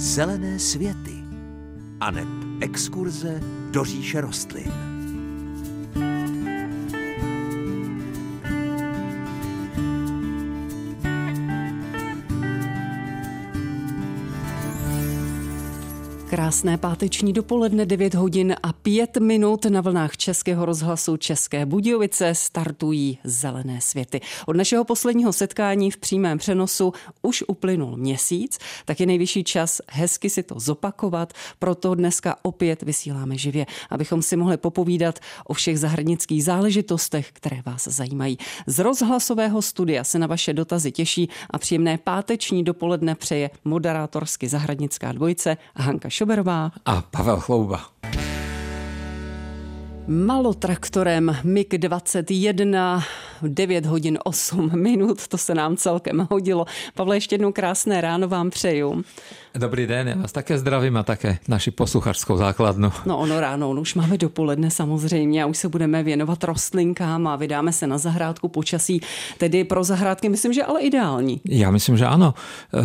Zelené světy aneb exkurze do říše rostlin. Krásné páteční dopoledne, 9 hodin a 5 minut na vlnách Českého rozhlasu České Budějovice startují Zelené světy. Od našeho posledního setkání v přímém přenosu už uplynul měsíc, tak je nejvyšší čas hezky si to zopakovat, proto dneska opět vysíláme živě, abychom si mohli popovídat o všech zahradnických záležitostech, které vás zajímají. Z rozhlasového studia se na vaše dotazy těší a příjemné páteční dopoledne přeje moderátorsky zahradnická dvojice Hanka Šoberová a Pavel Chlouba. Malotraktorem MiG-21, 9 hodin 8 minut, to se nám celkem hodilo. Pavle, ještě jednou krásné ráno vám přeju. Dobrý den, já vás také zdravím a také naši posluchačskou základnu. No ono ráno, už máme dopoledne samozřejmě a už se budeme věnovat rostlinkám a vydáme se na zahrádku. Počasí tedy pro zahrádky myslím, že ale ideální. Já myslím, že ano.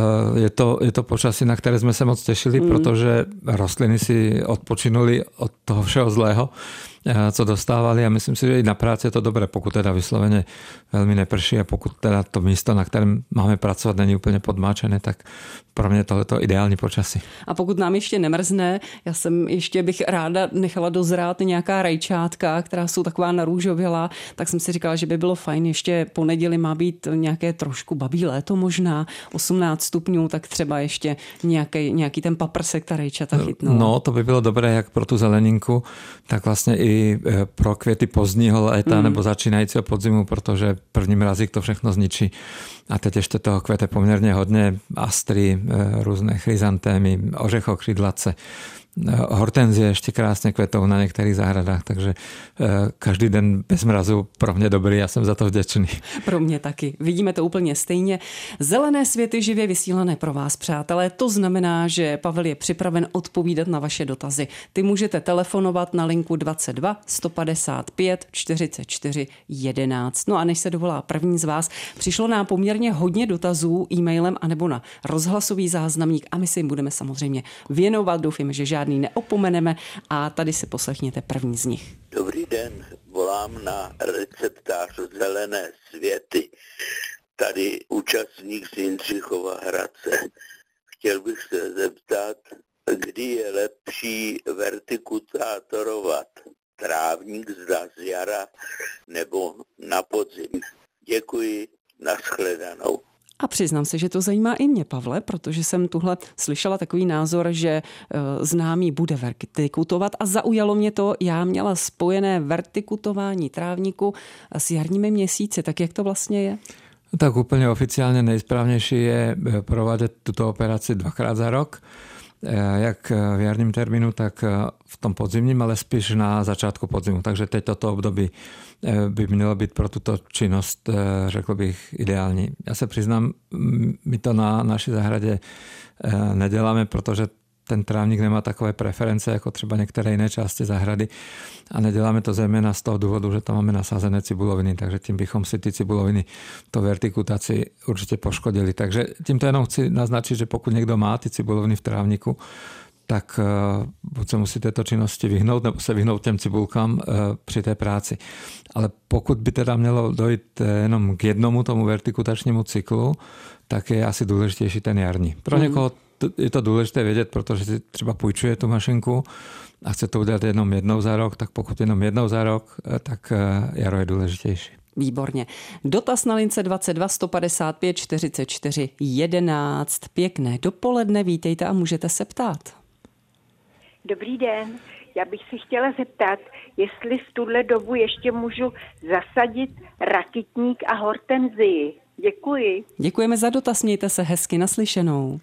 Je to počasí, na které jsme se moc těšili, protože rostliny si odpočinuli od toho všeho zlého, co dostávali, a myslím si, že i na práci je to dobré, pokud teda vysloveně velmi neprší a pokud teda to místo, na kterém máme pracovat, není úplně podmáčené, tak pro mě tohleto ideální počasí. A pokud nám ještě nemrzne, bych ráda nechala dozrát nějaká rajčátka, která jsou taková narůžovělá, tak jsem si říkala, že by bylo fajn, ještě po neděli má být nějaké trošku babí léto možná, 18 stupňů, tak třeba ještě nějaký ten paprsek, ta rajčata chytnou. No, to by bylo dobré jak pro tu zeleninku, tak vlastně i pro květy pozdního léta nebo začínajícího podzimu, protože první mrazík to všechno zničí. A teď ještě toho kvete poměrně hodně, astry, různé chryzantémy, ořechokřidlace, hortenzie ještě krásně kvetou na některých zahradách, takže každý den bez mrazu pro mě dobrý, já jsem za to vděčný. Pro mě taky. Vidíme to úplně stejně. Zelené světy živě vysílané pro vás, přátelé. To znamená, že Pavel je připraven odpovídat na vaše dotazy. Ty můžete telefonovat na linku 22 155 44 11. No a než se dovolá první z vás, přišlo nám poměrně hodně dotazů e-mailem anebo na rozhlasový záznamník a my si jim budeme samozřejmě věnovat. Doufám, že žádný neopomeneme a tady si poslechněte první z nich. Dobrý den, volám na receptář Zelené světy. Tady účastník z Jindřichova Hradce. Chtěl bych se zeptat, kdy je lepší vertikutátorovat trávník, zda z jara nebo na podzim. Děkuji, nashledanou. A přiznám se, že to zajímá i mě, Pavle, protože jsem tuhle slyšela takový názor, že známý bude vertikutovat a zaujalo mě to, já měla spojené vertikutování trávníku s jarními měsíci, tak jak to vlastně je? Tak úplně oficiálně nejsprávnější je provádět tuto operaci 2krát za rok, jak v jarním termínu, tak v tom podzimním, ale spíš na začátku podzimu. Takže teď toto období by mělo být pro tuto činnost, řekl bych, ideální. Já se přiznám, my to na naší zahradě neděláme, protože ten trávník nemá takové preference jako třeba některé jiné části zahrady a neděláme to zejména z toho důvodu, že tam máme nasázené cibuloviny, takže tím bychom si ty cibuloviny to vertikutaci určitě poškodili. Takže tímto jenom chci naznačit, že pokud někdo má ty cibuloviny v trávníku, tak buď se musí této činnosti vyhnout, nebo se vyhnout těm cibulkám při té práci. Ale pokud by teda mělo dojít jenom k jednomu tomu vertikutačnímu cyklu, tak je asi důležitější ten jarní. Pro někoho je to důležité vědět, protože si třeba půjčuje tu mašinku a chce to udělat jenom jednou za rok, tak pokud jenom jednou za rok, tak jaro je důležitější. Výborně. Dotaz na lince 22 155 44 11. Pěkné dopoledne, vítejte a můžete se ptát. Dobrý den, já bych se chtěla zeptat, jestli v tuhle dobu ještě můžu zasadit rakitník a hortenzii. Děkuji. Děkujeme za dotaz, mějte se hezky, naslyšenou.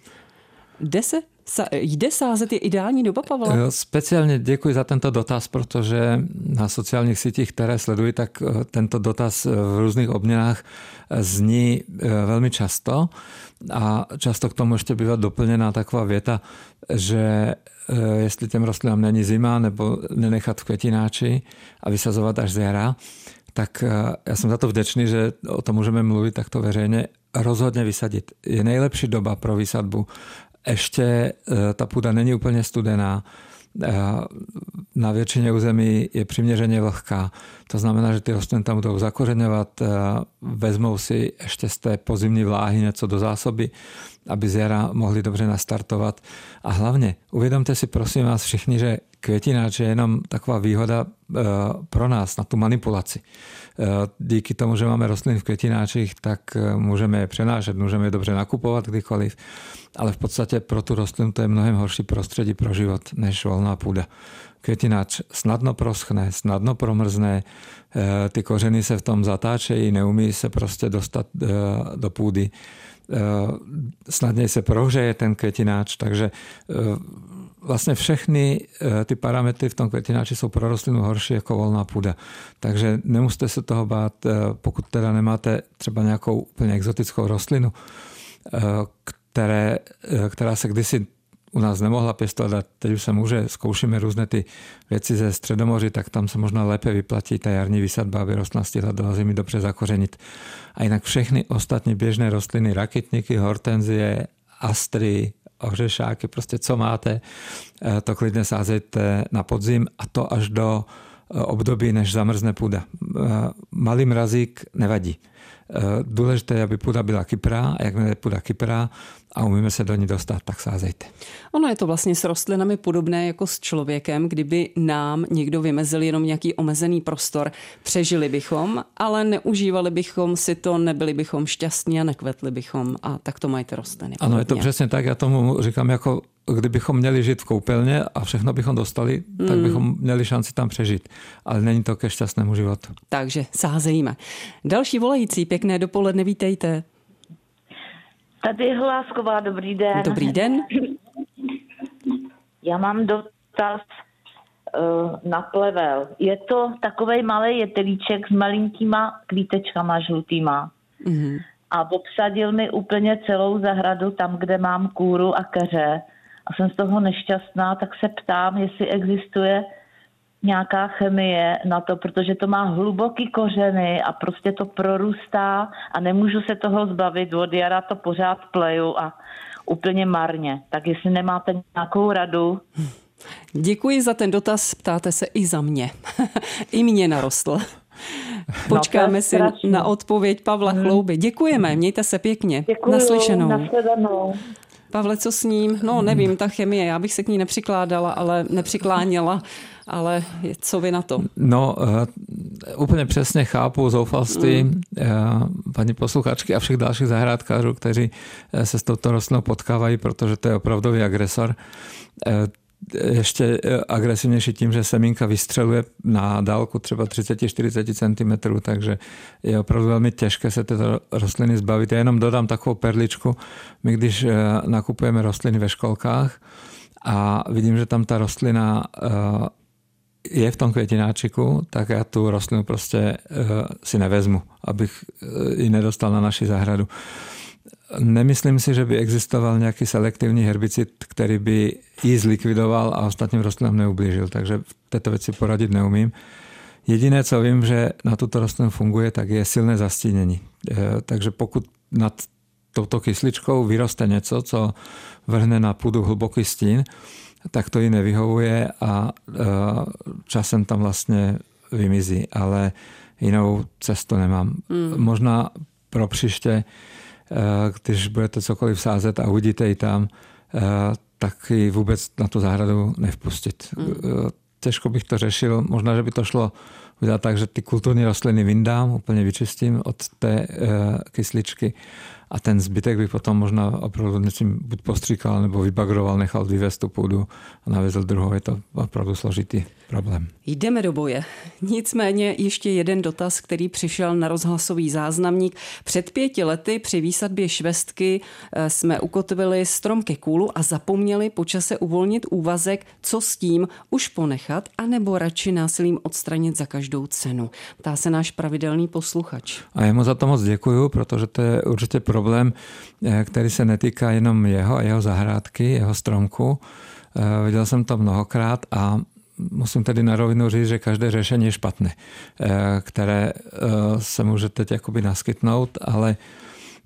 Jde sázet, je ideální doba, Pavla? Speciálně děkuji za tento dotaz, protože na sociálních sítích, které sleduji, tak tento dotaz v různých obměnách zní velmi často a často k tomu ještě bývá doplněná taková věta, že jestli těm rostlinám není zima nebo nenechat v květináči a vysazovat až z jara, tak já jsem za to vděčný, že o tom můžeme mluvit takto veřejně. Rozhodně vysadit. Je nejlepší doba pro výsadbu ešte tá pôda není úplne studená. Na väčšine území je priměřeně vlhká. To znamená, že ty rostliny tam budou zakořeňovat, vezmou si ešte z té pozimní vláhy něco do zásoby, aby z jara mohli dobře nastartovat. A hlavně uvědomte si prosím vás všichni, že květináč je jenom taková výhoda pro nás na tu manipulaci. Díky tomu, že máme rostliny v květináčích, tak můžeme je přenášet, můžeme je dobře nakupovat kdykoliv, ale v podstatě pro tu rostlinu to je mnohem horší prostředí pro život než volná půda. Květináč snadno proschne, snadno promrzne, ty kořeny se v tom zatáčejí, neumí se prostě dostat do půdy. Snadněji se prohřeje ten květináč, takže vlastně všechny ty parametry v tom květináči jsou pro rostlinu horší jako volná půda. Takže nemusíte se toho bát, pokud teda nemáte třeba nějakou úplně exotickou rostlinu, která se kdysi u nás nemohla pěstovat a teď už se může, zkoušíme různé ty věci ze Středomoří, tak tam se možná lépe vyplatí ta jarní výsadba, aby rostlina stihla do zimy dobře zakořenit. A jinak všechny ostatní běžné rostliny, rakitníky, hortenzie, astry, ořešáky, prostě co máte, to klidně sázejte na podzim a to až do období, než zamrzne půda. Malý mrazík nevadí. Důležité je, aby půda byla kyprá a jakmile je půda kyprá a umíme se do ní dostat, tak sázejte. Ono je to vlastně s rostlinami podobné jako s člověkem. Kdyby nám někdo vymezil jenom nějaký omezený prostor, přežili bychom, ale neužívali bychom si to, nebyli bychom šťastní a nekvetli bychom. A tak to mají ty rostliny. Ano, podobně. Je to přesně tak. Já tomu říkám, jako kdybychom měli žít v koupelně a všechno bychom dostali, tak bychom měli šanci tam přežít. Ale není to ke šťastnému životu. Takže sázejíme. Další volající, pěkné dopoledne, vítejte. Tady Hlásková, dobrý den. Dobrý den. Já mám dotaz na plevel. Je to takovej malý jetelíček s malinkýma kvítečkama žlutýma. Mm-hmm. A obsadil mi úplně celou zahradu tam, kde mám kůru a keře. A jsem z toho nešťastná, tak se ptám, jestli existuje nějaká chemie na to, protože to má hluboký kořeny a prostě to prorůstá a nemůžu se toho zbavit. Od jara to pořád pleju a úplně marně. Tak jestli nemáte nějakou radu. Děkuji za ten dotaz, ptáte se i za mě. I mě narostl. Počkáme si na odpověď Pavla Chlouby. Děkujeme, mějte se pěkně. Děkuju, naslyšenou. Nashledanou. Pavle, co s ním? No nevím, ta chemie, já bych se k ní nepřikláněla, ale co vy na to? No, úplně přesně chápu zoufalství paní posluchačky a všech dalších zahrádkářů, kteří se s touto rostlinou potkávají, protože to je opravdový agresor. Ještě agresivnější tím, že semínka vystřeluje na dálku třeba 30-40 cm, takže je opravdu velmi těžké se této rostliny zbavit. Já jenom dodám takovou perličku. My když nakupujeme rostliny ve školkách a vidím, že tam ta rostlina je v tom květináčiku, tak já tu rostlinu prostě si nevezmu, abych ji nedostal na naši zahradu. Nemyslím si, že by existoval nějaký selektivní herbicid, který by ji zlikvidoval a ostatním rostlinám neublížil, takže v této věci poradit neumím. Jediné, co vím, že na tuto rostlinu funguje, tak je silné zastínění. Takže pokud nad touto kysličkou vyroste něco, co vrhne na půdu hluboký stín, tak to ji nevyhovuje a časem tam vlastně vymizí, ale jinou cestu nemám. Možná pro příště, když budete cokoliv sázet a uvidíte ji tam, tak ji vůbec na tu zahradu nevpustit. Těžko bych to řešil. Možná, že by to šlo udělat tak, že ty kulturní rostliny vyndám, úplně vyčistím od té kysličky a ten zbytek bych potom možná opravdu něčím buď postříkal nebo vybagroval, nechal vyvést tu půdu a navezl druhou. Je to opravdu složitý problém. Jdeme do boje. Nicméně ještě jeden dotaz, který přišel na rozhlasový záznamník. Před 5 lety při výsadbě švestky jsme ukotvili strom ke kůlu a zapomněli po čase uvolnit úvazek, co s tím už ponechat, anebo radši násilím odstranit za každou cenu. Ptá se náš pravidelný posluchač. A já mu za to moc děkuju, protože to je určitě problém, který se netýká jenom jeho a jeho zahrádky, jeho stromku. Viděl jsem to mnohokrát a musím tedy na rovinu říct, že každé řešení je špatné, které se může teď jakoby naskytnout, ale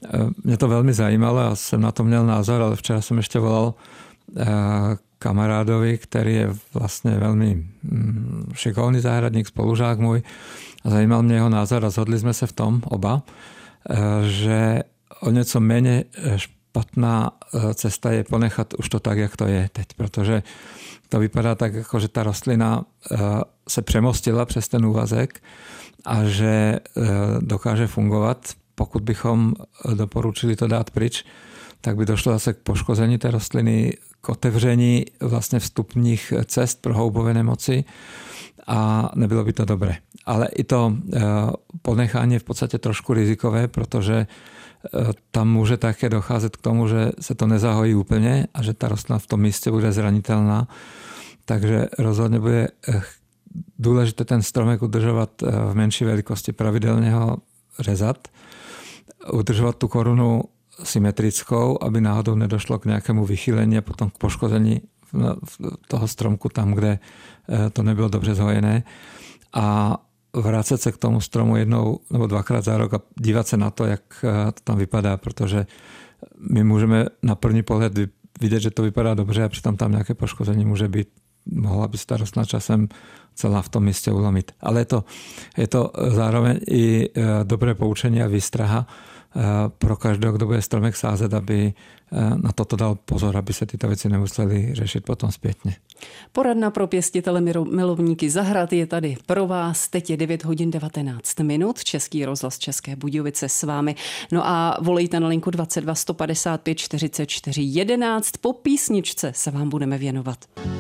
Mě to velmi zajímalo a jsem na to měl názor, ale včera jsem ještě volal kamarádovi, který je vlastně velmi šikovný zahradník, spolužák můj, a zajímal mě jeho názor a zhodli jsme se v tom oba, že o něco méně špatná cesta je ponechat už to tak, jak to je teď, protože to vypadá tak, jako že ta rostlina se přemostila přes ten úvazek a že dokáže fungovat. Pokud bychom doporučili to dát pryč, tak by došlo zase k poškození té rostliny, k otevření vlastně vstupních cest pro houbové nemoci a nebylo by to dobré. Ale i to ponechání je v podstatě trošku rizikové, protože tam může také docházet k tomu, že se to nezahojí úplně a že ta rostlina v tom místě bude zranitelná. Takže rozhodně bude důležité ten stromek udržovat v menší velikosti, pravidelně ho řezat, udržovat tu korunu symetrickou, aby náhodou nedošlo k nějakému vychýlení a potom k poškození toho stromku tam, kde to nebylo dobře zhojené. A vrátit se k tomu stromu jednou nebo dvakrát za rok a dívat se na to, jak to tam vypadá, protože my můžeme na první pohled vidět, že to vypadá dobře a přitom tam nějaké poškození může být. Mohla by se ta rostlina časem celá v tom místě ulomit. Ale je to zároveň i dobré poučení a výstraha pro každého, kdo bude stromek sázet, aby na toto dal pozor, aby se tyto věci nemuseli řešit potom zpětně. Poradna pro pěstitele milovníky zahrad je tady pro vás. Teď je 9 hodin 19 minut. Český rozhlas České Budějovice s vámi. No a volejte na linku 22 155 44 11. Po písničce se vám budeme věnovat.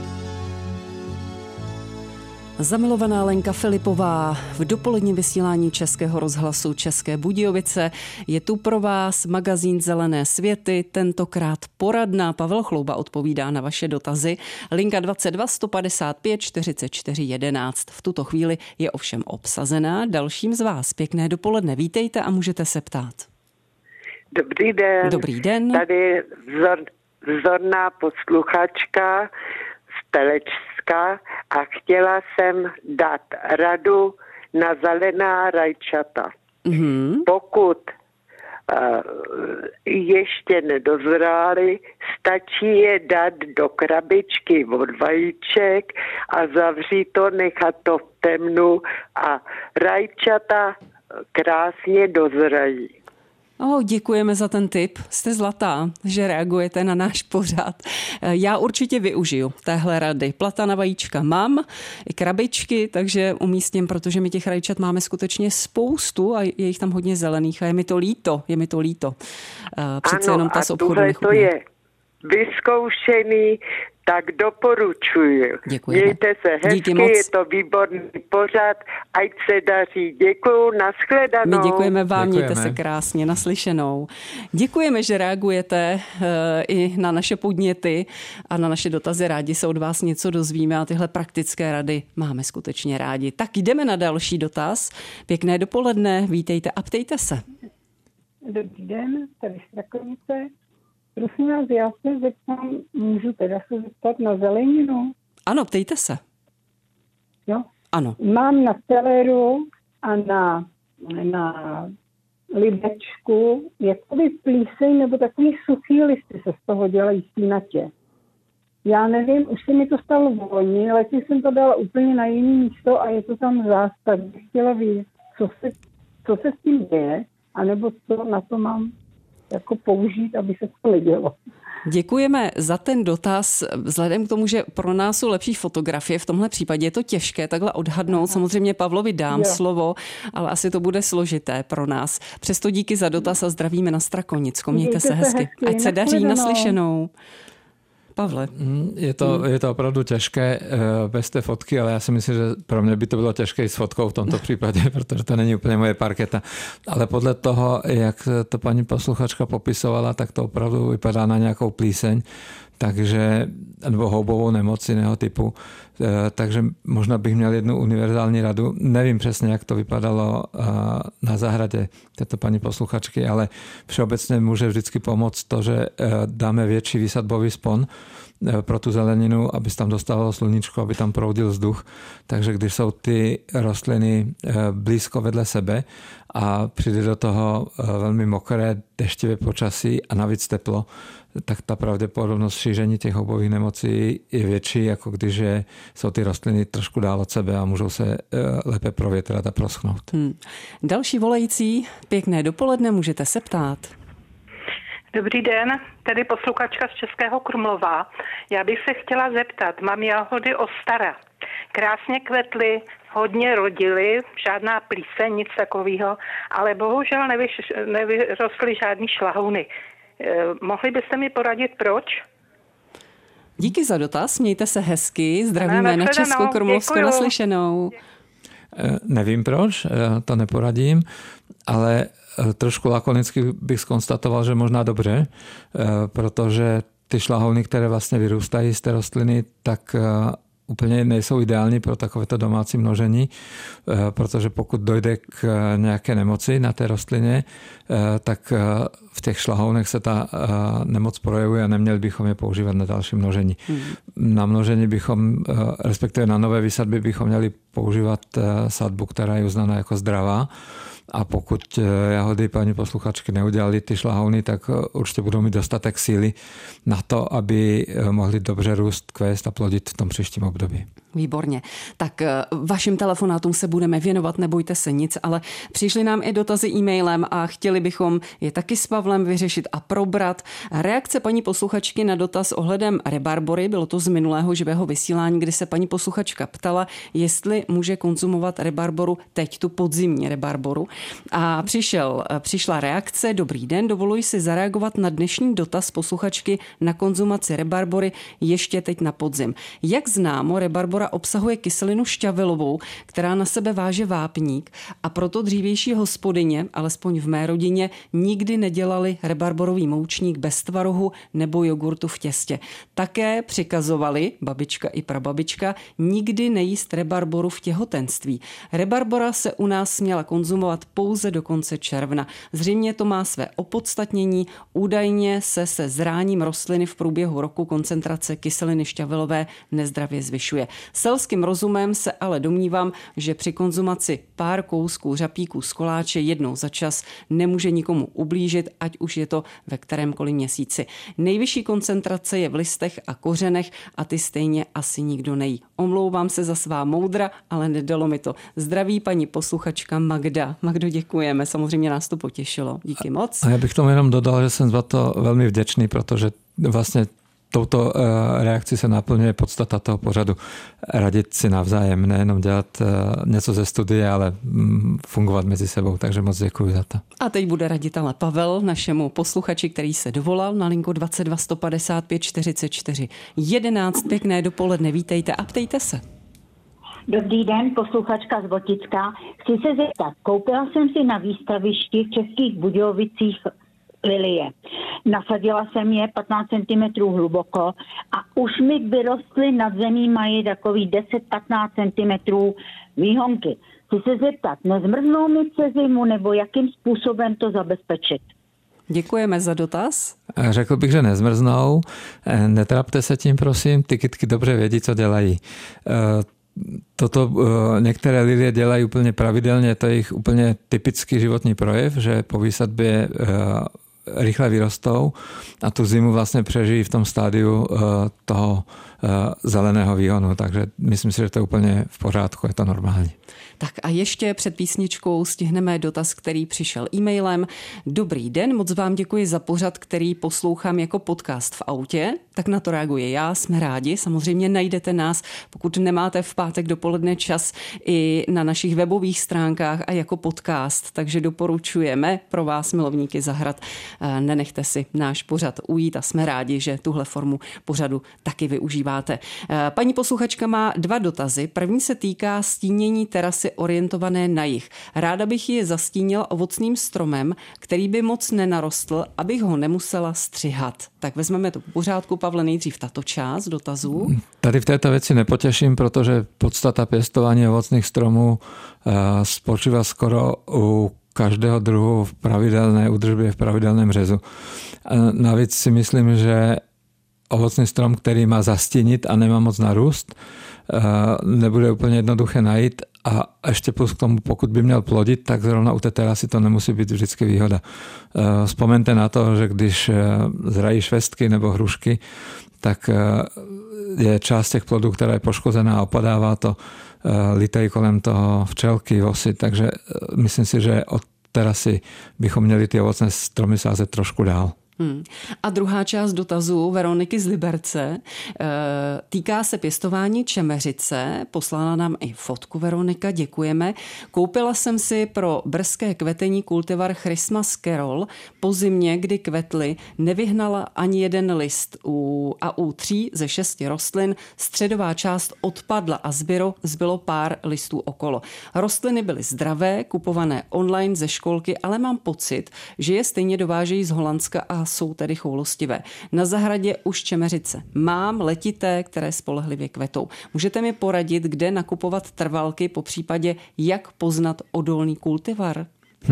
Zamilovaná Lenka Filipová v dopoledním vysílání Českého rozhlasu České Budějovice. Je tu pro vás magazín Zelené světy, tentokrát poradna. Pavel Chlouba odpovídá na vaše dotazy. Linka 22 155 44 11. V tuto chvíli je ovšem obsazená. Dalším z vás pěkné dopoledne. Vítejte a můžete se ptát. Dobrý den. Dobrý den. Tady vzorná posluchačka z Telečska a chtěla jsem dát radu na zelená rajčata. Mm-hmm. Pokud ještě nedozrály, stačí je dát do krabičky od vajíček a zavřít to, nechat to v temnu a rajčata krásně dozrají. Děkujeme za ten tip. Jste zlatá, že reagujete na náš pořad. Já určitě využiju téhle rady. Platana vajíčka mám, i krabičky, takže umístím, protože my těch rajčat máme skutečně spoustu a je jich tam hodně zelených a je mi to líto. Přece jenom ta z obchodu nechutná. To je vyzkoušený, tak doporučuji. Děkujeme. Mějte se hezky, je to výborný pořad, ať se daří. Děkuju, nashledanou. My děkujeme vám, mějte se krásně, naslyšenou. Děkujeme, že reagujete i na naše podněty a na naše dotazy. Rádi se od vás něco dozvíme a tyhle praktické rady máme skutečně rádi. Tak jdeme na další dotaz. Pěkné dopoledne, vítejte a ptejte se. Dobrý den, tady Strakonice. Prosím vás, já se zeptám, můžu teda se zeptat na zeleninu? Ano, ptejte se. Jo? Ano. Mám na celeru a na libečku jakoby plíseň nebo takový suchý listy se z toho dělají stínatě. Já nevím, už se mi to stalo v loni, ale jsem to dala úplně na jiné místo a je to tam zástav. Chtěla vědět, co se s tím děje, anebo co na to mám jako použít, aby se to nedělo. Děkujeme za ten dotaz. Vzhledem k tomu, že pro nás jsou lepší fotografie, v tomhle případě je to těžké takhle odhadnout. Samozřejmě Pavlovi dám slovo, ale asi to bude složité pro nás. Přesto díky za dotaz a zdravíme na Strakonicko. Mějte se hezky. Ať se daří, naslyšenou. Pavle. Je to opravdu těžké bez té fotky, ale já si myslím, že pro mě by to bylo těžké i s fotkou v tomto případě, protože to není úplně moje parketa. Ale podle toho, jak to paní posluchačka popisovala, tak to opravdu vypadá na nějakou plíseň. nebo houbovou nemoc jiného typu. Takže možná bych měl jednu univerzální radu. Nevím přesně, jak to vypadalo na zahradě této paní posluchačky, ale všeobecně může vždycky pomoct to, že dáme větší výsadbový spon pro tu zeleninu, aby se tam dostávalo sluníčko, aby tam proudil vzduch. Takže když jsou ty rostliny blízko vedle sebe a přijde do toho velmi mokré, deštivé počasí a navíc teplo, tak ta pravděpodobnost šíření těch houbových nemocí je větší, jako když jsou ty rostliny trošku dál od sebe a můžou se lépe provětrat a proschnout. Další volající, pěkné dopoledne, můžete se ptát. Dobrý den, tady posluchačka z Českého Krumlova. Já bych se chtěla zeptat, mám jahody Ostara. Krásně kvetly, hodně rodily, žádná plíseň, nic takového, ale bohužel nevyrostly žádný šlahouny. Mohli byste mi poradit, proč? Díky za dotaz, mějte se hezky, zdravíme na Českokrumlovsko, naslyšenou. Nevím proč, to neporadím, ale trošku lakonicky bych zkonstatoval, že možná dobře, protože ty šlahouny, které vlastně vyrůstají z té rostliny, tak úplně nejsou ideální pro takovéto domácí množení, protože pokud dojde k nějaké nemoci na té rostlině, tak v těch šlahounech se ta nemoc projevuje a neměli bychom je používat na další množení. Na množení bychom, respektive na nové výsadby bychom měli používat sadbu, která je uznaná jako zdravá. A pokud jahody paní posluchačky neudělali ty šlahouny, tak určitě budou mít dostatek síly na to, aby mohli dobře růst, kvést a plodit v tom příštím období. Výborně. Tak vašim telefonátům se budeme věnovat, nebojte se nic, ale přišly nám i dotazy e-mailem a chtěli bychom je taky s Pavlem vyřešit a probrat. Reakce paní posluchačky na dotaz ohledem rebarbory, bylo to z minulého živého vysílání, kdy se paní posluchačka ptala, jestli může konzumovat rebarboru, teď tu podzimní rebarboru. A přišla reakce, dobrý den, dovoluji si zareagovat na dnešní dotaz posluchačky na konzumaci rebarbory ještě teď na podzim. Jak známo, rebarbora obsahuje kyselinu šťavilovou, která na sebe váže vápník a proto dřívější hospodyně, alespoň v mé rodině, nikdy nedělali rebarborový moučník bez tvarohu nebo jogurtu v těstě. Také přikazovali, babička i prababička, nikdy nejíst rebarboru v těhotenství. Rebarbora se u nás směla konzumovat pouze do konce června. Zřejmě to má své opodstatnění. Údajně se zráním rostliny v průběhu roku koncentrace kyseliny šťavilové nezdravě zvyšuje. Selským rozumem se ale domnívám, že při konzumaci pár kousků řapíků z koláče jednou za čas nemůže nikomu ublížit, ať už je to ve kterémkoliv měsíci. Nejvyšší koncentrace je v listech a kořenech a ty stejně asi nikdo nejí. Omlouvám se za svá moudra, ale nedalo mi to. Zdraví paní posluchačka Magda. Magdo, děkujeme, samozřejmě nás to potěšilo. Díky moc. A já bych tomu jenom dodal, že jsem za to velmi vděčný, protože vlastně touto reakci se naplňuje podstata toho pořadu. Radit si navzájem, nejenom dělat něco ze studie, ale fungovat mezi sebou. Takže moc děkuji za to. A teď bude radit ale Pavel, našemu posluchači, který se dovolal na linku 22 155 44 11. Pěkné dopoledne, vítejte a ptejte se. Dobrý den, posluchačka z Votická. Chci se zeptat, koupila jsem si na výstavišti v Českých Budějovicích lilie. Nasadila jsem je 15 cm hluboko a už mi vyrostly nad zemí, mají takový 10-15 cm výhonky. Chci se zeptat, nezmrznou mi přes zimu nebo jakým způsobem to zabezpečit? Děkujeme za dotaz. Řekl bych, že nezmrznou. Netrapte se tím, prosím. Ty kytky dobře vědí, co dělají. Toto některé lilie dělají úplně pravidelně, to je jejich úplně typický životní projev, že po výsadbě rychle vyrostou a tu zimu vlastně přežijí v tom stádiu toho zeleného výhonu, takže myslím si, že to je úplně v pořádku, je to normální. Tak a ještě před písničkou stihneme dotaz, který přišel e-mailem. Dobrý den, moc vám děkuji za pořad, který poslouchám jako podcast v autě. Tak na to reaguje já, jsme rádi. Samozřejmě najdete nás, pokud nemáte v pátek dopoledne čas, i na našich webových stránkách a jako podcast. Takže doporučujeme pro vás, milovníky zahrad. Nenechte si náš pořad ujít a jsme rádi, že tuhle formu pořadu taky využíváte. díváte. Paní posluchačka má 2 dotazy. První se týká stínění terasy orientované na jih. Ráda bych ji zastínila ovocným stromem, který by moc nenarostl, abych ho nemusela střihat. Tak vezmeme to po pořádku, Pavle, nejdřív tato část dotazů. Tady v této věci nepotěším, protože podstata pěstování ovocných stromů spočívá skoro u každého druhu v pravidelné údržbě, v pravidelném řezu. Navíc si myslím, že ovocný strom, který má zastínit a nemá moc narůst, nebude úplně jednoduché najít a ještě plus k tomu, pokud by měl plodit, tak zrovna u té terasy to nemusí být vždycky výhoda. Vzpomeňte na to, že když zrají švestky nebo hrušky, tak je část těch plodů, která je poškozená a opadává to, litají kolem toho včelky, vosy, takže myslím si, že od terasy bychom měli ty ovocné stromy sázet trošku dál. A druhá část dotazu Veroniky z Liberce týká se pěstování čemeřice. Poslala nám i fotku Veronika, děkujeme. Koupila jsem si pro brzké kvetení kultivar Christmas Carol. Po zimě, kdy kvetly, nevyhnala ani jeden list a u 3 ze 6 rostlin středová část odpadla a zbylo pár listů okolo. Rostliny byly zdravé, kupované online ze školky, ale mám pocit, že je stejně dovážejí z Holandska a jsou tedy choulostivé. Na zahradě už čemeřice mám, letité, které spolehlivě kvetou. Můžete mi poradit, kde nakupovat trvalky, popřípadě jak poznat odolný kultivar?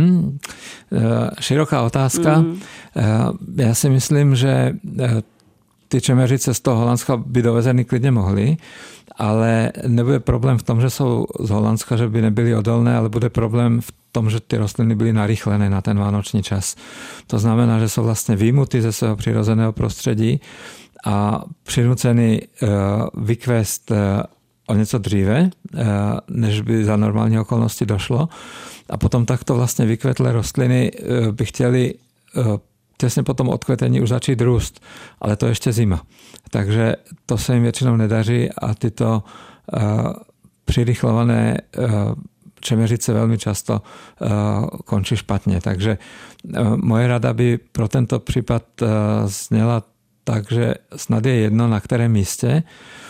Široká otázka. Já si myslím, že ty čemeřice z toho Holandska by dovezeny klidně mohly, ale nebude problém v tom, že jsou z Holandska, že by nebyly odolné, ale bude problém v tom, že ty rostliny byly narychlené na ten vánoční čas. To znamená, že jsou vlastně vyjmuty ze svého přirozeného prostředí a přinuceny vykvést o něco dříve, než by za normální okolnosti došlo. A potom takto vlastně vykvetlé rostliny by chtěly těsně po tom odkvetení už začít růst, ale to ještě zima. Takže to se jim většinou nedaří a tyto přirychlované čemeřice velmi často končí špatně. Takže moje rada by pro tento případ zněla tak, že snad je jedno, na kterém místě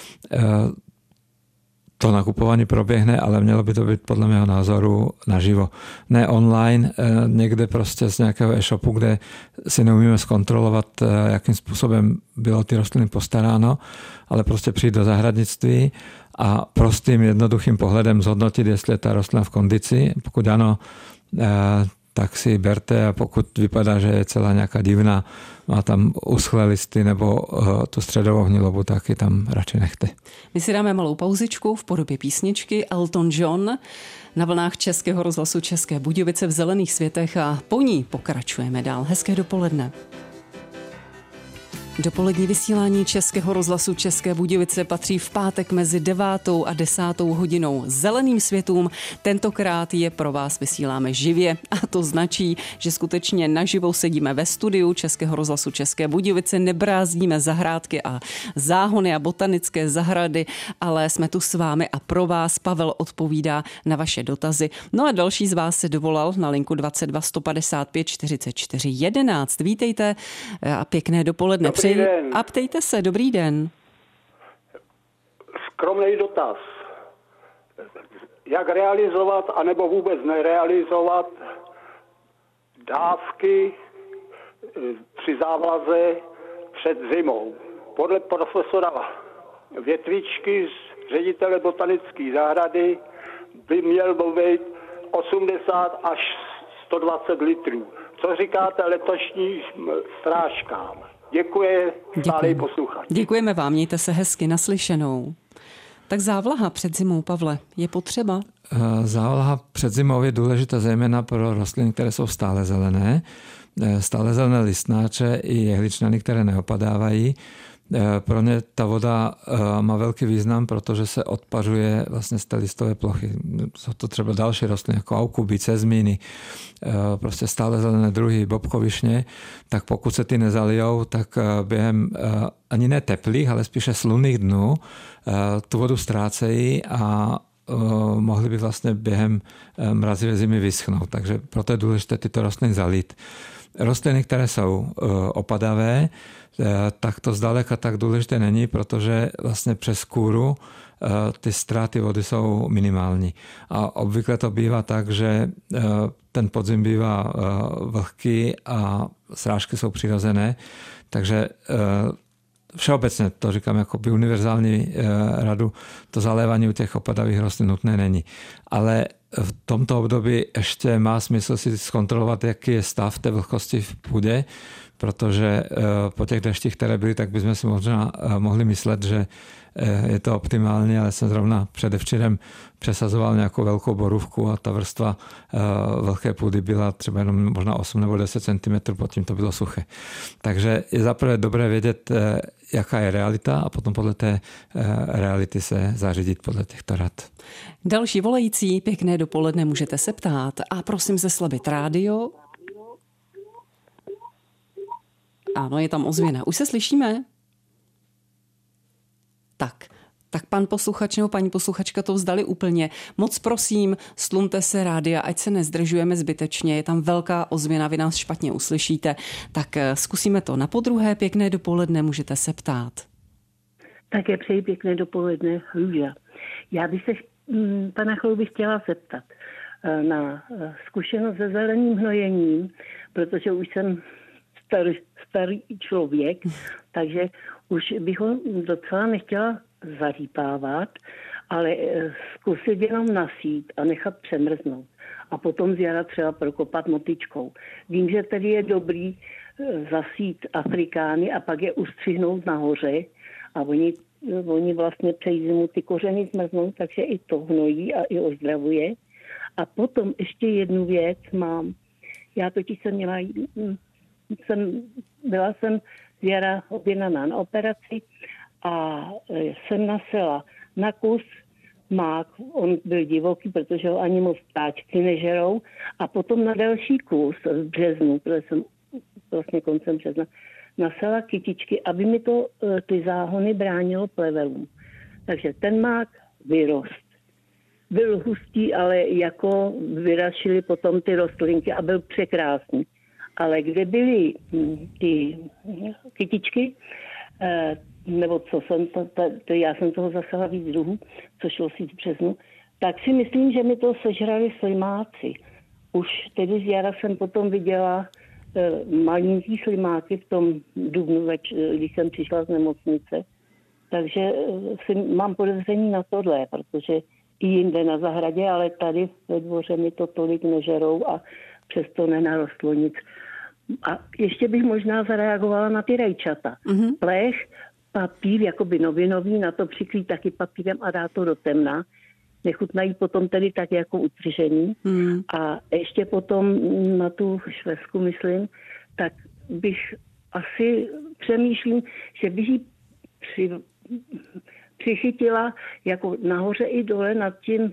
to nakupování proběhne, ale mělo by to být podle mého názoru naživo. Ne online, někde prostě z nějakého e-shopu, kde si neumíme zkontrolovat, jakým způsobem bylo ty rostliny postaráno, ale prostě přijít do zahradnictví a prostým, jednoduchým pohledem zhodnotit, jestli je ta rostlina v kondici. Pokud ano, tak si berte a pokud vypadá, že je celá nějaká divná, má tam uschlé listy nebo tu středovou hnilobu, tak ji tam radši nechte. My si dáme malou pauzičku v podobě písničky Elton John na vlnách Českého rozhlasu České Budějovice v Zelených světech a po ní pokračujeme dál. Hezké dopoledne. Dopolední vysílání Českého rozhlasu České Budějovice patří v pátek mezi 9. a 10. hodinou Zeleným světům. Tentokrát je pro vás vysíláme živě a to značí, že skutečně naživo sedíme ve studiu Českého rozhlasu České Budějovice, nebrázdíme zahrádky a záhony a botanické zahrady, ale jsme tu s vámi a pro vás. Pavel odpovídá na vaše dotazy. No a další z vás se dovolal na linku 22 155 44 11. Vítejte a pěkné dopoledne. A ptejte se, dobrý den. Skromný dotaz. Jak realizovat, anebo vůbec nerealizovat dávky při závlaze před zimou? Podle profesora Větvičky, ředitele botanické zahrady, by měl být 80 až 120 litrů. Co říkáte letošním strážkám? Děkuji, stálej posluchač. Děkujeme vám, mějte se hezky, naslyšenou. Tak závlaha před zimou, Pavle, je potřeba? Závlaha před zimou je důležitá zejména pro rostliny, které jsou stále zelené. Stále zelené listnáče i jehličnany, které neopadávají. Pro ně ta voda má velký význam, protože se odpařuje vlastně z té listové plochy. Jsou to třeba další rostliny, jako aukuby, cezmíny, prostě stále zelené druhy, bobkovišně, tak pokud se ty nezalijou, tak během ani ne teplých, ale spíše slunných dnů tu vodu ztrácejí a mohly by vlastně během mrazivé zimy vyschnout. Takže proto je důležité tyto rostliny zalít. rostliny, které jsou opadavé, tak to zdaleka tak důležité není, protože vlastně přes kůru ty ztráty vody jsou minimální. A obvykle to bývá tak, že ten podzim bývá vlhký a srážky jsou přirozené, takže všeobecně to říkám jako by univerzální radu, to zalévání u těch opadavých rostlin nutné není. Ale v tomto období ještě má smysl si zkontrolovat, jaký je stav té vlhkosti v půdě, protože po těch deštích, které byly, tak bychom si možná mohli myslet, že je to optimální, ale jsem zrovna předevčírem přesazoval nějakou velkou borůvku a ta vrstva vlhké půdy byla třeba jenom možná 8 nebo 10 cm, potom to bylo suché. Takže je zaprvé dobré vědět, jaká je realita a potom podle té reality se zařídit podle těchto rad. Další volající, pěkné dopoledne, můžete se ptát a prosím zeslabit rádio. Ano, je tam ozvěna. Už se slyšíme? Tak pan posluchač nebo paní posluchačka to vzdali úplně. Moc prosím, slumte se rádia, ať se nezdržujeme zbytečně. Je tam velká ozvěna, vy nás špatně uslyšíte. Tak zkusíme to na podruhé. Pěkné dopoledne, můžete se ptát. Také přeji pěkné dopoledne, Růža. Já bych se pana Chlouby chtěla zeptat na zkušenost se zeleným hnojením, protože už jsem starý člověk, takže už bych ho docela nechtěla zařípávat, ale zkusit jenom nasít a nechat přemrznout. A potom z jara třeba prokopat motyčkou. Vím, že tedy je dobrý zasít afrikány a pak je ustřihnout nahoře a oni vlastně přes zimu ty kořeny zmrznou, takže i to hnojí a i ozdravuje. A potom ještě jednu věc mám. Já totiž byla jsem z jara objednaná na operaci a jsem nasela na kus mák, on byl divoký, protože ho ani moc ptáčky nežerou, a potom na další kus v březnu, protože jsem vlastně koncem března, nasela kytičky, aby mi to ty záhony bránilo plevelům. Takže ten mák vyrost. Byl hustý, ale jako vyrašily potom ty rostlinky a byl překrásný. Ale kde byly ty kytičky, nebo co jsem já jsem toho zasela víc druhů, co šlo si v březnu, tak si myslím, že mi to sežrali slimáci. Už tedy z jara jsem potom viděla malinký slimáky v tom dubnu, když jsem přišla z nemocnice. Takže mám podezření na tohle, protože i jinde na zahradě, ale tady ve dvoře mi to tolik nežerou a přesto nenarostlo nic. A ještě bych možná zareagovala na ty rajčata. Mm-hmm. Plech, papír, jakoby novinový, na to přikrýt taky papírem a dá to do temna. Nechutnají potom tedy tak jako utržený. Mm. A ještě potom na tu švestku, myslím, tak bych asi přemýšlím, že bych ji přichytila jako nahoře i dole nad tím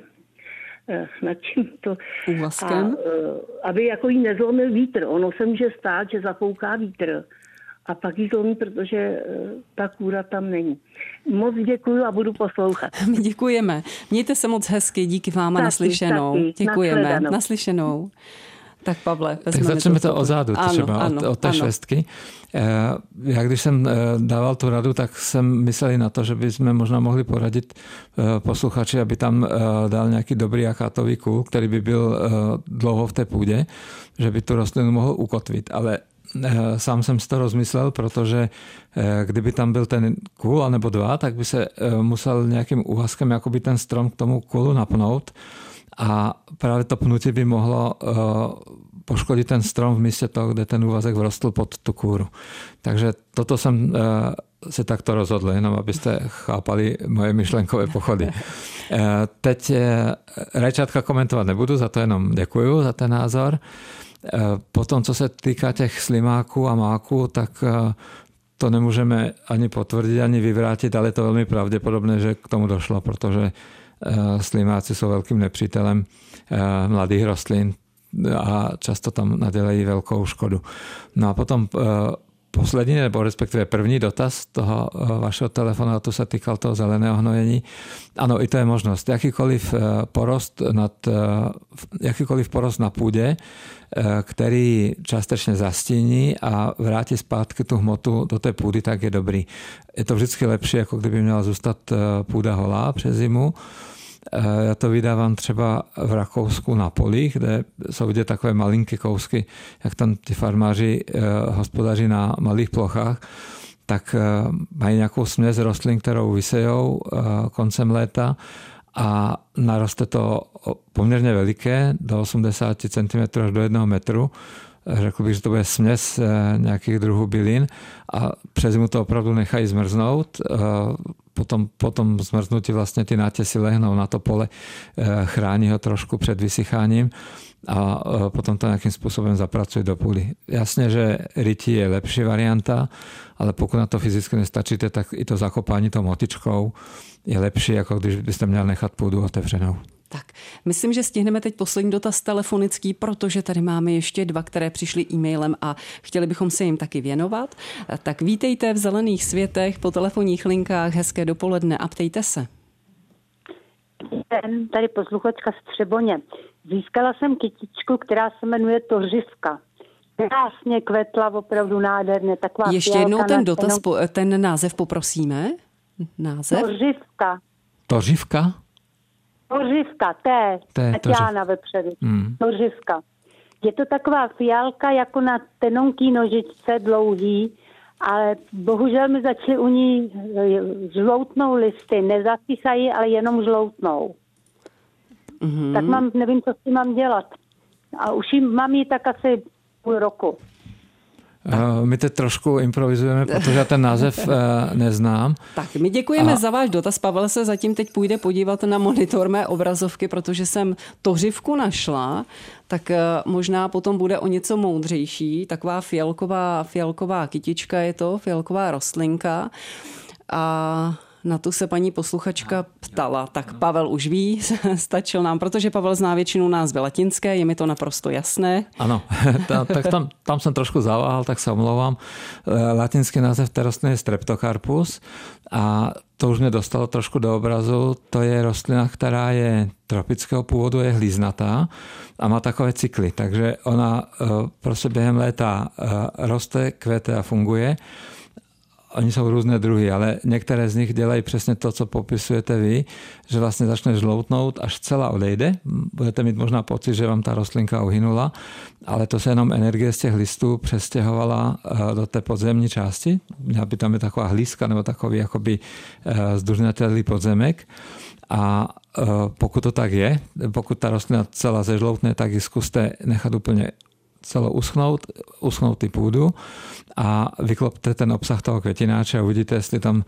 to úvazkem, aby jako jí nezlomil vítr. Ono se může stát, že zapouká vítr a pak jí zlomí, protože ta kůra tam není. Moc děkuju a budu poslouchat. My děkujeme. Mějte se moc hezky, díky vám a naslyšenou. Děkujeme. Naslyšenou. Tak Pavle, tak začneme to odzadu, třeba od té švestky. Já když jsem dával tu radu, tak jsem myslel i na to, že bychom možná mohli poradit posluchači, aby tam dal nějaký dobrý akátový kůl, který by byl dlouho v té půdě, že by tu rostlinu mohl ukotvit. Ale sám jsem si to rozmyslel, protože kdyby tam byl ten kůl, anebo dva, tak by se musel nějakým úhazkem jakoby ten strom k tomu kůlu napnout. A právě to pnutí by mohlo poškodit ten strom v místě toho, kde ten úvazek vrostl pod tu kůru. Takže toto jsem se takto rozhodl, jenom abyste chápali moje myšlenkové pochody. Teď rajčátka komentovat nebudu, za to jenom děkuju, za ten názor. Potom, co se týká těch slimáků a máků, tak to nemůžeme ani potvrdit, ani vyvrátit, ale je to velmi pravděpodobné, že k tomu došlo, protože slimáci jsou velkým nepřítelem mladých rostlin a často tam nadělají velkou škodu. No a potom poslední, nebo respektive první dotaz toho vašeho telefonátu sa týkal toho zeleného hnojení. Áno, i to je možnosť. Jakýkoliv porost na půdě, který částečně zastíní a vrátí zpátky tu hmotu do té půdy, tak je dobrý. Je to vždycky lepší, jako kdyby měla zůstat půda holá přes zimu. Já to vydávám třeba v Rakousku na polích, kde jsou vidět takové malinké kousky, jak tam ti farmáři hospodaří na malých plochách, tak mají nějakou směs rostlin, kterou vysejou koncem léta a naroste to poměrně veliké, do 80 cm až do 1 metru. Řekl bych, že to bude směs nějakých druhů bylin a přes zimu to opravdu nechají zmrznout. Potom zmrznutí vlastně ty nátěsy lehnou na to pole, chrání ho trošku před vysycháním a potom to nějakým způsobem zapracují do půdy. Jasně, že rytí je lepší varianta, ale pokud na to fyzicky nestačíte, tak i to zakopání tou motičkou je lepší, jako když byste měl nechat půdu otevřenou. Tak, myslím, že stihneme teď poslední dotaz telefonický, protože tady máme ještě 2, které přišly e-mailem a chtěli bychom se jim taky věnovat. Tak vítejte v Zelených světech po telefonních linkách, hezké dopoledne a ptejte se. Tady posluchačka z Třeboně. Získala jsem kytičku, která se jmenuje Tořivka. Krásně kvetla, opravdu nádherně. Taková ještě jednou ten název poprosíme. Název? Tořivka. Tořivka? Tořivka, Tatiana vepředu. Tořivka. Je to taková fialka jako na tenonký nožičce dlouhý, ale bohužel mi začaly u ní žloutnou listy. Nezasychají, ale jenom žloutnou. Mm-hmm. Tak nevím, co s tím mám dělat. A už mám ji tak asi půl roku. My teď trošku improvizujeme, protože já ten název neznám. Tak, my děkujeme za váš dotaz. Pavel se zatím teď půjde podívat na monitor mé obrazovky, protože jsem Tořivku našla, tak možná potom bude o něco moudřejší. Taková fialková kytička je to, fialková rostlinka. A na tu se paní posluchačka ptala. Tak Pavel už ví, stačil nám, protože Pavel zná většinu názvy latinské, je mi to naprosto jasné. Ano, tak tam jsem trošku zaváhal, tak se omlouvám. Latinský název té rostliny je Streptocarpus a to už mě dostalo trošku do obrazu. To je rostlina, která je tropického původu, je hlíznatá a má takové cykly, takže ona prostě během léta roste, kvete a funguje. Oni jsou různé druhy, ale některé z nich dělají přesně to, co popisujete vy, že vlastně začne žloutnout, až celá odejde. Budete mít možná pocit, že vám ta rostlinka uhynula, ale to se jenom energie z těch listů přestěhovala do té podzemní části. Měla by tam být taková hlízka nebo takový jakoby zdužnatelný podzemek. A pokud to tak je, pokud ta rostlina celá zežloutne, tak ji zkuste nechat úplně celou uschnout ty půdu a vyklopte ten obsah toho květináče a uvidíte, jestli tam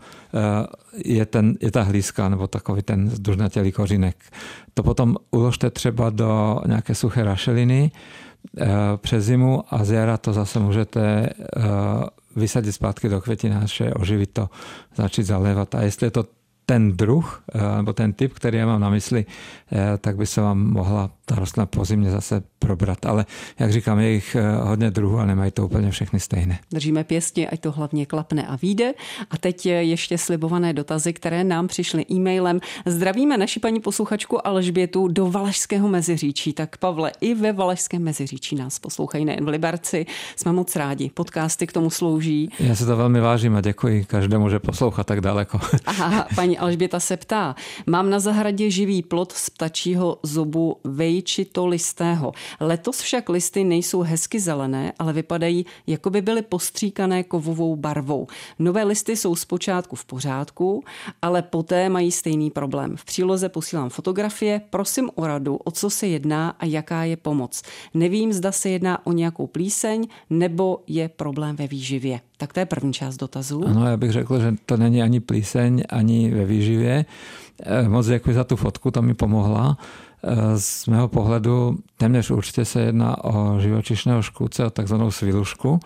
je ta hlízka nebo takový ten zdužnatelý kořínek. To potom uložte třeba do nějaké suché rašeliny přes zimu a z jara to zase můžete vysadit zpátky do květináče, oživit to, začít zalévat. A jestli je to ten druh, nebo ten typ, který já mám na mysli, tak by se vám mohla ta rostlina po zimě zase probrat. Ale jak říkám, je jich hodně druhů a nemají to úplně všechny stejné. Držíme pěstí, ať to hlavně klapne a vyjde. A teď ještě slibované dotazy, které nám přišly e-mailem. Zdravíme naši paní posluchačku Alžbětu do Valašského Meziříčí. Tak Pavle, i ve Valašském Meziříčí nás poslouchají, nejen v Liberci. Jsme moc rádi. Podcasty k tomu slouží. Já se to velmi vážím a děkuji každému, že poslouchá tak daleko. Aha, paní Alžběta se ptá. Mám na zahradě živý plod z ptačího zubu vejčitolistého. Letos však listy nejsou hezky zelené, ale vypadají, jako by byly postříkané kovovou barvou. Nové listy jsou zpočátku v pořádku, ale poté mají stejný problém. V příloze posílám fotografie, prosím o radu, o co se jedná a jaká je pomoc. Nevím, zda se jedná o nějakou plíseň, nebo je problém ve výživě. Tak to je první část dotazu. Ano, já bych řekl, že to není ani plíseň, ani ve výživě. Moc děkuji za tu fotku, to mi pomohla. Z mého pohledu téměř určitě se jedná o živočišného škůdce, o takzvanou svilušku.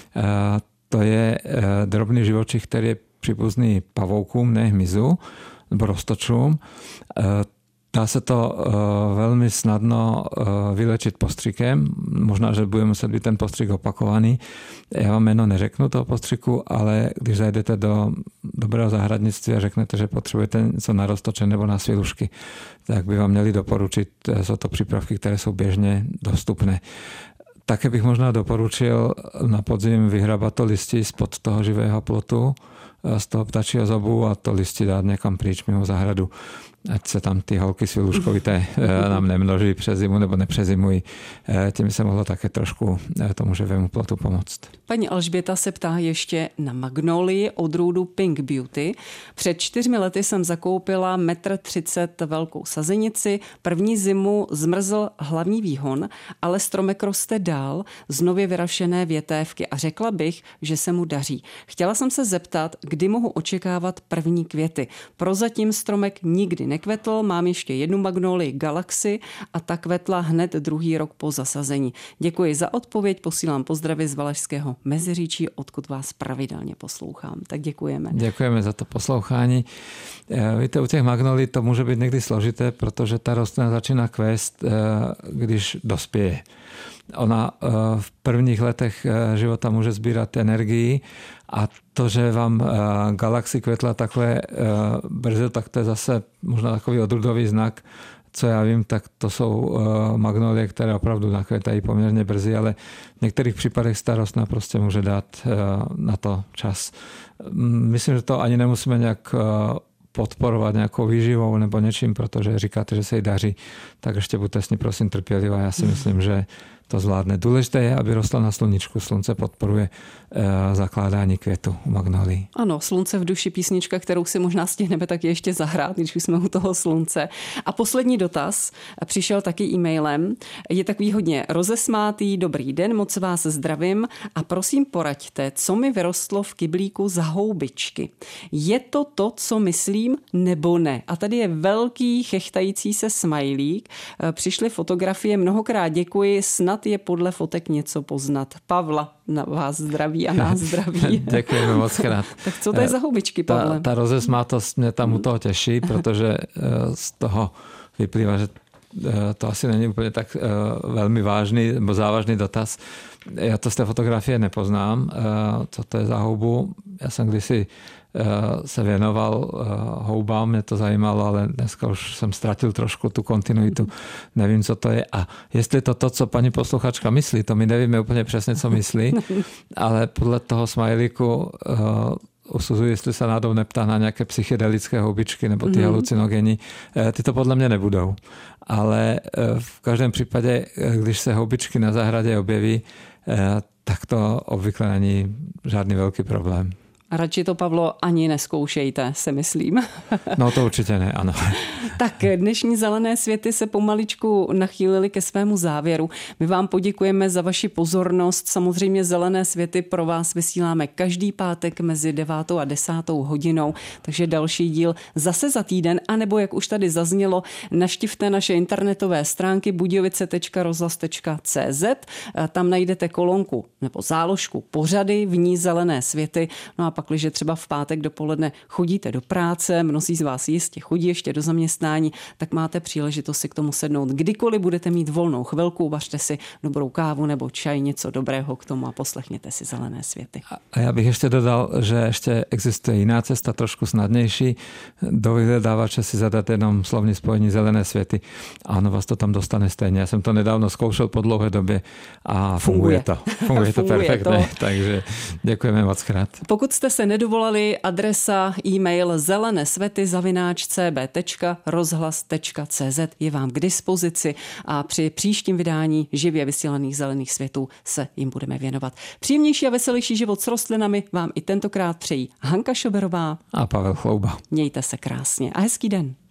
To je drobný živočich, který je příbuzný pavoukům, ne hmyzu, nebo roztočům. Dá sa to veľmi snadno vylečiť postřikem. Možná, že bude muset být ten postřik opakovaný. Já vám jméno neřeknu toho postřiku, ale když zajdete do dobrého zahradnictví a řeknete, že potřebujete něco na roztočen nebo na svilušky, tak by vám měli doporučit, jsou to přípravky, které jsou běžně dostupné. Také bych možná doporučil na podzim vyhrabat to listí spod toho živého plotu, z toho ptačího zobu a to listí dát někam pryč mimo zahradu. Ať se tam ty holky sviluškovité nám nemnoží přes zimu nebo nepřezimují. Tím se mohlo také trošku tomu živému plotu pomoct. Paní Alžběta se ptá ještě na magnolii odrůdu Pink Beauty. Před 4 lety jsem zakoupila 1,30 m velkou sazenici. První zimu zmrzl hlavní výhon, ale stromek roste dál z nově vyrašené větévky a řekla bych, že se mu daří. Chtěla jsem se zeptat, kdy mohu očekávat první květy. Prozatím stromek nikdy nekvetl, mám ještě jednu magnolii Galaxy a ta kvetla hned druhý rok po zasazení. Děkuji za odpověď, posílám pozdravy z Valašského Meziříčí, odkud vás pravidelně poslouchám. Tak děkujeme. Děkujeme za to poslouchání. Víte, u těch magnolí to může být někdy složité, protože ta rostlina začíná kvést, když dospěje. Ona v prvních letech života může sbírat energii a to, že vám Galaxy kvetla takhle brzy, tak to je zase možná takový odrůdový znak. Co já vím, tak to jsou magnolie, které opravdu nakvětají poměrně brzy, ale v některých případech starostna prostě může dát na to čas. Myslím, že to ani nemusíme nějak podporovat nějakou výživou nebo něčím, protože říkáte, že se jí daří, tak ještě buďte s ní prosím trpělivá. Já si myslím, že to zvládne. Důležité je, aby rostla na sluníčku. Slunce podporuje zakládání květu u magnolí. Ano, Slunce v duši, písnička, kterou si možná stihneme taky ještě zahrát, když už jsme u toho slunce. A poslední dotaz přišel taky e-mailem. Je takový hodně rozesmátý. Dobrý den, moc vás zdravím a prosím poraďte, co mi vyrostlo v kyblíku za houbičky. Je to to, co myslím, nebo ne? A tady je velký chechtající se smajlík. Přišly fotografie, mnohokrát děkuji, snad je podle fotek něco poznat. Pavla na vás zdraví a nás zdraví. Děkujeme moc krát. Tak co to je za houbičky, Pavle? Ta rozesmátost mě tam u toho těší, protože z toho vyplývá, že to asi není úplně tak velmi vážný nebo závažný dotaz. Já to z té fotografie nepoznám, co to je za houbu. Já jsem kdysi se věnoval houbám, mě to zajímalo, ale dneska už jsem ztratil trošku tu kontinuitu. Nevím, co to je. A jestli to, co paní posluchačka myslí, to my nevíme úplně přesně, co myslí, ale podle toho smajlíku usuzuji, jestli se náhodou neptá na nějaké psychedelické houbičky nebo ty halucinogeny. Ty to podle mě nebudou. Ale v každém případě, když se houbičky na zahradě objeví, tak to obvykle není žádný velký problém. Radši to, Pavlo, ani neskoušejte, si myslím. No to určitě ne, ano. Tak dnešní Zelené světy se pomaličku nachýlily ke svému závěru. My vám poděkujeme za vaši pozornost. Samozřejmě Zelené světy pro vás vysíláme každý pátek mezi 9. a 10. hodinou, takže další díl zase za týden, anebo jak už tady zaznělo, navštivte naše internetové stránky budějovice.rozhlas.cz. Tam najdete kolonku nebo záložku pořady, v ní Zelené světy. No a pakliže třeba v pátek dopoledne chodíte do práce, mnozí z vás jistě chodí ještě do zaměstnání, tak máte příležitost si k tomu sednout. Kdykoliv budete mít volnou chvilku, vařte si dobrou kávu nebo čaj, něco dobrého k tomu a poslechněte si Zelené světy. A já bych ještě dodal, že ještě existuje jiná cesta, trošku snadnější. Do vyhledávače si zadat jenom slovní spojení Zelené světy a ono vás to tam dostane stejně. Já jsem to nedávno zkoušel po dlouhé době a funguje to. Funguje to perfektně, takže děkujeme moc krát. Pokud jste se nedovolali, adresa e-mail zelenesvety@rozhlas.cz je vám k dispozici a při příštím vydání živě vysílaných Zelených světů se jim budeme věnovat. Příjemnější a veselější život s rostlinami vám i tentokrát přejí Hanka Šoberová a Pavel Chlouba. Mějte se krásně a hezký den.